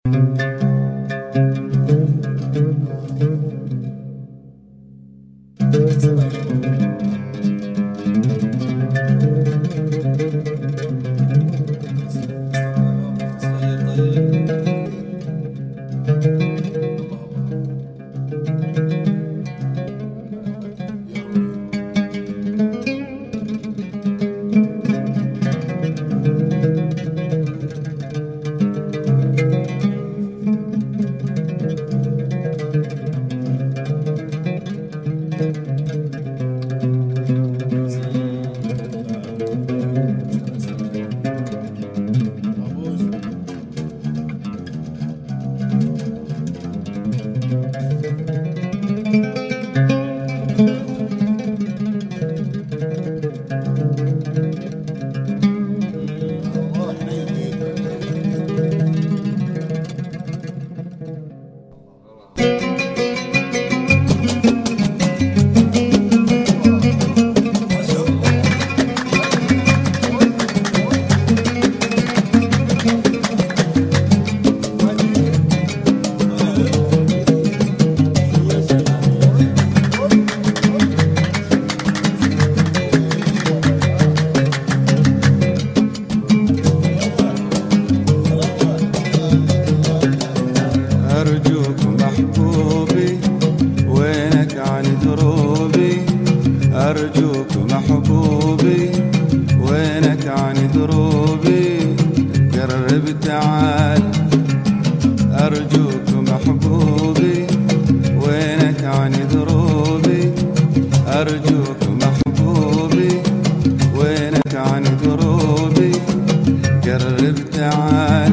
أرجوك محبوبي وينك عن دروبي، أرجوك محبوبي وينك عن دروبي، قرب تعال. أرجوك محبوبي وينك عن دروبي، أرجوك محبوبي وينك عن دروبي، قرب تعال.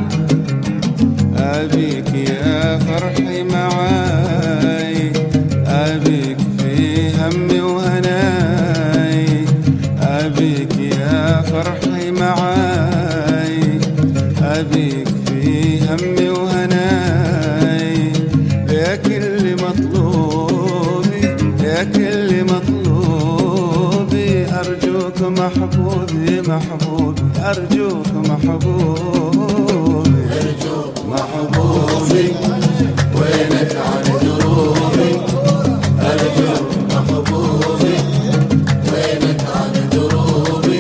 أبيك يا فرحي معاي، أبيك في همي وهناي، أبيك يا فرحي معاي، أبيك في همي وهناي، يا كل مطلوبي يا كل مطلوبي، أرجوك محبوبي محبوبي، أرجوك محبوبي، أرجوك محبوبي وينك عن دروبي، أرجوك محبوبي وينك عن دروبي.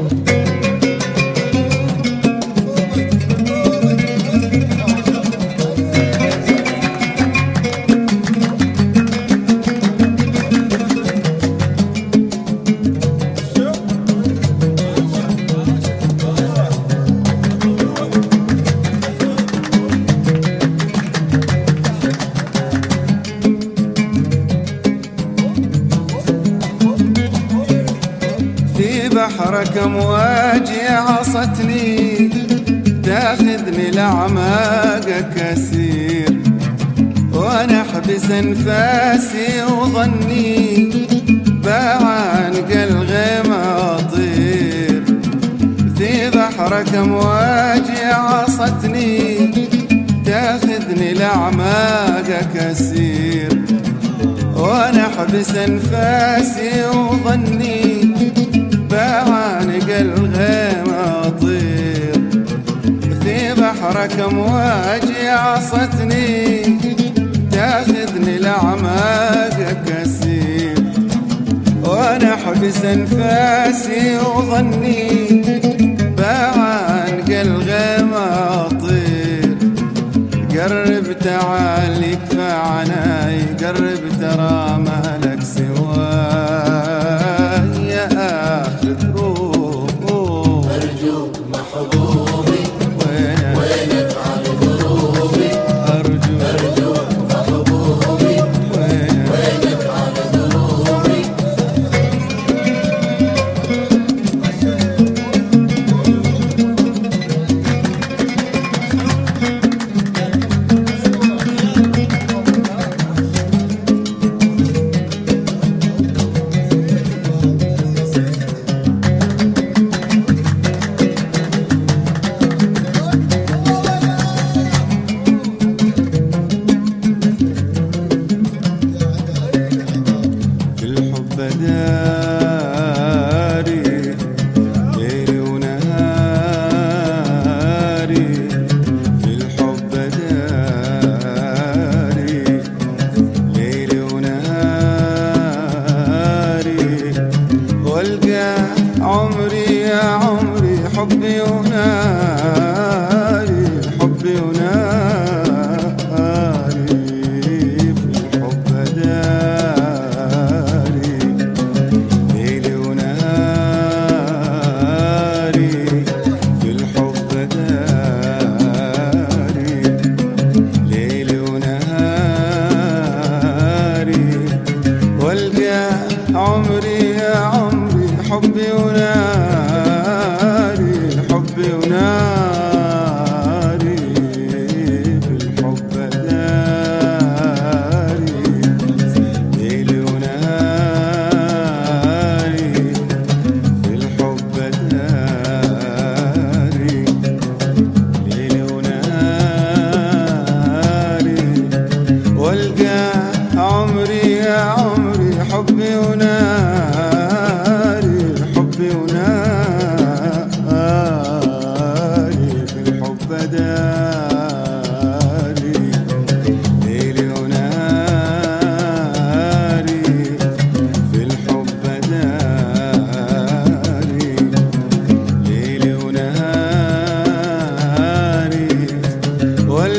بحرك أمواجي عصتني، تاخذني لأعماقك أسير، وأنا أحبس أنفاسي وظني بعانق الغيمة أطير. في بحرك أمواجي عصتني، تاخذني لأعماقك أسير، وأنا أحبس أنفاسي وظني بعانق الغيمة أطير. في بحرك أمواجي عصتني، تاخذني لأعماقك أسير، وأنا أحبس أنفاسي وظني بعانق الغيمة أطير. قرب تعال يكفى عناي، قرب ترى ما لك سواي يا آخر روح. أرجوك محبوبي وينك عن دروبي، أرجوك محبوبي وينك عن دروبي.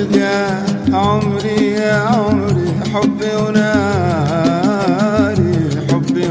والقى عمري يا عمري حبي وناري، حبي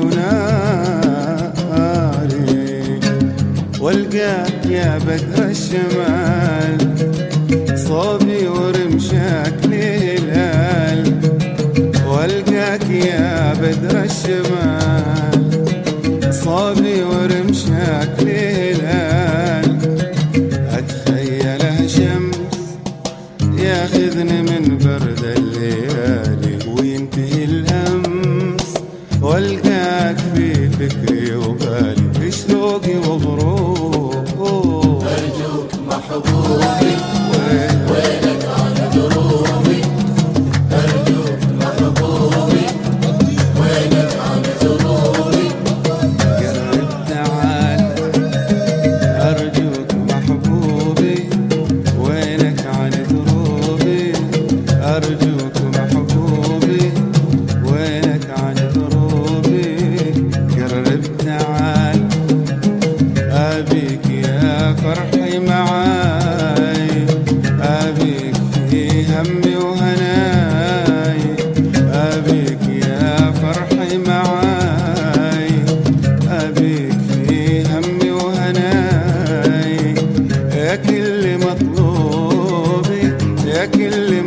وناري، والقاك يا بدر الشمال صوبي ورمشاك لهلال، والقاك يا بدر الشمال صوبي ورمشاك لهلال، أتخيله شمس ياخذني من برد الليالي وينتهي الأمس، والقاك في فكري وبالي في شوقي وغروب. أرجوك محبوبي وينك عن دروبي، أرجوك محبوبي وينك عن دروبي، قرب تعال أرجوك محبوبي وينك عن دروبي، أرجوك محبوبي وينك عن دروبي، قرب تعال أبيك يا فرحي معاي، أبيك في همي وهناي، أبيك يا فرحي معاي، أبيك في همي وهناي، يا كل مطلوبي يا كل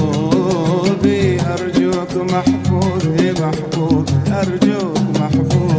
مطلوبي، أرجوك محبوبي محبوب، أرجوك محبوبي.